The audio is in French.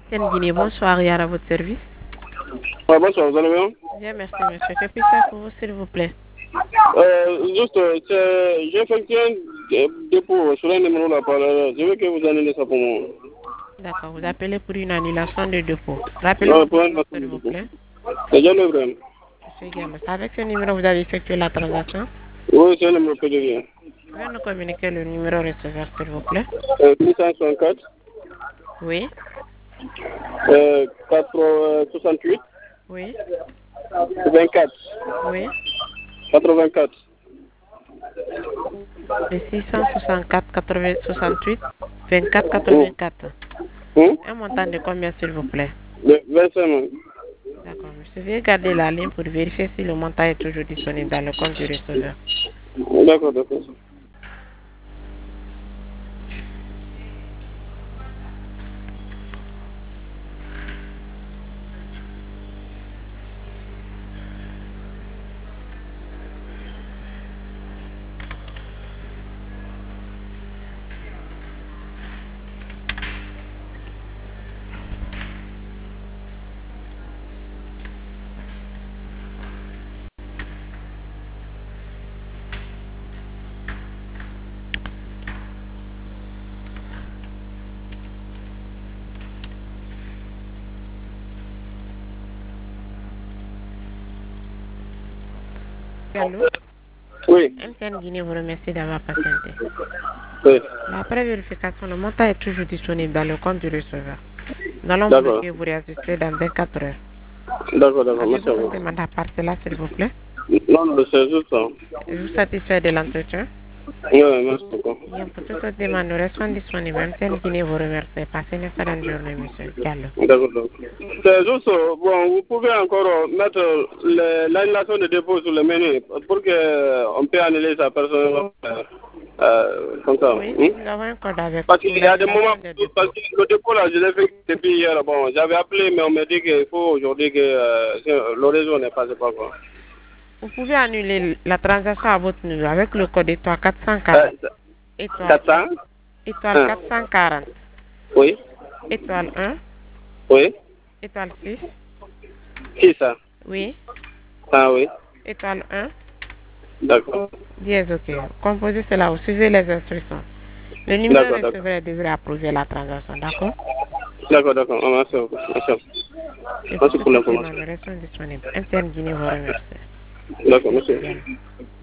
MTN Guinée, bonsoir, Yara, à votre service. Ouais, bonsoir, vous allez bien? Bien, merci, monsieur. Que puis-je faire pour vous, s'il vous plaît? J'ai effectué un dépôt sur un numéro là par là. Je veux que vous annulez ça pour moi. D'accord, vous appelez pour une annulation de dépôt. Rappelez-moi Non, pour votre un nom, numéro s'il de vous dépôt. plaît. C'est John Ibrahim. Monsieur Gallo, c'est avec ce numéro que vous avez effectué la transaction. Oui, c'est un numéro que je viens. Pouvez nous communiquer le numéro receveur, s'il vous plaît? 1164, Oui, 68, oui, 24, oui. 84. Le 664 80 68 24 Oh. 84. Hum? Un montant de combien, s'il vous plaît? 25 000. D'accord, monsieur. Veuillez garder la ligne pour vérifier si le montant est toujours disponible dans le compte du receveur. D'accord, d'accord. Allô? Oui, MTN Guinée vous remercie d'avoir patienté. oui. Après vérification, le montant est toujours disponible dans le compte du receveur. Nous allons D'accord. bloquer et vous réajuster dans 24 heures. D'accord, d'accord. Merci Avez-vous à une vous. demande à part cela, s'il vous plaît? Non, non, c'est juste ça. Êtes-vous satisfait de l'entretien? Oui, merci beaucoup. Bien, pour toute autre demande, nous restons disponibles. MTN Guinée vous remercie. Passez une excellente journée, monsieur Gallo. D'accord, d'accord. C'est juste, bon, vous pouvez encore mettre l'annulation de dépôt sur le menu pour qu'on puisse annuler sa personne comme ça. Oui, Hein? nous avons un code avec vous Parce pour qu'il y a des moments, l'annulation des parce dépôts. que le dépôt là, je l'ai fait depuis hier. Bon, j'avais appelé, mais on m'a dit qu'il faut aujourd'hui que le réseau n'est pas, c'est pas quoi. Vous pouvez annuler la transaction à votre numéro avec le code étoile 440, étoile 1, 400? étoile 440, Oui, étoile 1, oui. étoile 6, Qui ça? oui, Ah oui, étoile 1, d'accord. dièse OK. Composez cela, vous suivez les instructions. Le numéro D'accord, d'accord. receveur devrait approuver la transaction, d'accord? D'accord, d'accord. Merci beaucoup. Merci. Et pour Merci toute pour autre demande, l'information. nous restons disponibles. MTN Guinée vous remercie. D'accord, Merci merci. également.